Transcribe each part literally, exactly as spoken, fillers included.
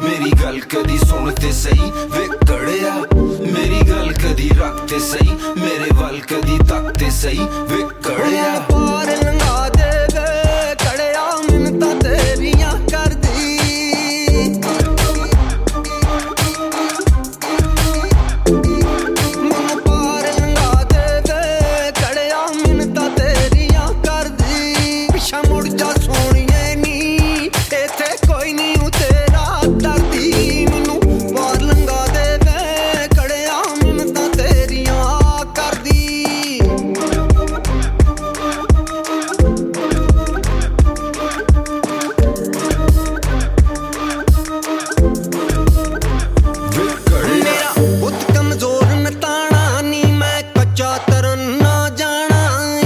मेरी गल कदी सुन ते सही वे कड़िया, मेरी गल कदी रख ते सही, मेरे वल कदी तक ते सही वे कड़िया। पार लंघा दे वे कड़िया मिन्नतां तेरियां करदी, मैनूं पार लंघा दे वे कड़िया मिन्नतां तेरियां करदी। पिछा मुड़ जा सोहणीए नी इत्थे कोई नहीं तेरा दर्दी, मैनूं पार लंघा दे वे कड़िया मिन्नतां तेरियां करदी। मेरा बुत कमजोर नताना नी मैं कच्चा तरन ना जाना,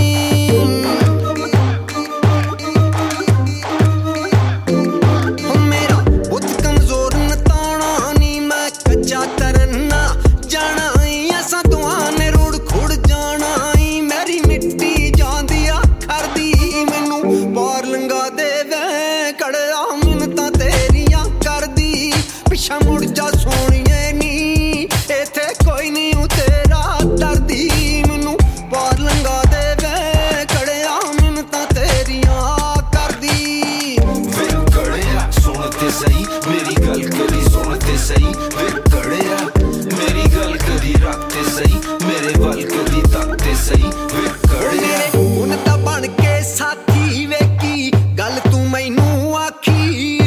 मेरा बुत कमजोर नताना नी मैं कच्चा तरन ना जाना। ऐसा दुआ ने रुड़ खुड़ जाना, मेरी मिट्टी जांदी आखरदी, मैनूं पार लंघा दे वे कड़िया मिन्नतां तेरियां करदी। पिछा मुड़ जा सोहणीए नी इत्थे कोई नहीं तेरा दर्दी, मैनूं पार लंघा दे वे कड़िया मिन्नतां तेरियां करदी। वे कड़िया सुन ते सही, मेरी गल कदी सुन ते सही वे कड़िया, मेरी गल कदी रख ते सही, मेरे वल कदी तक ते सही वे कड़िया। हुण तां बण के साथी वेखी गल तूं मैनूं आखी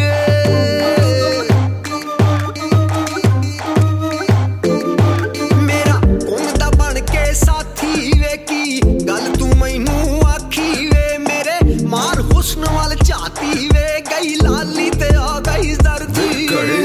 मेरा हुण तां बण के साथी वेखी गल तूं मैनूं आखी वे। मेरे मार हुस्न वल झाती वे गई लाली ते आ गई जर्दी।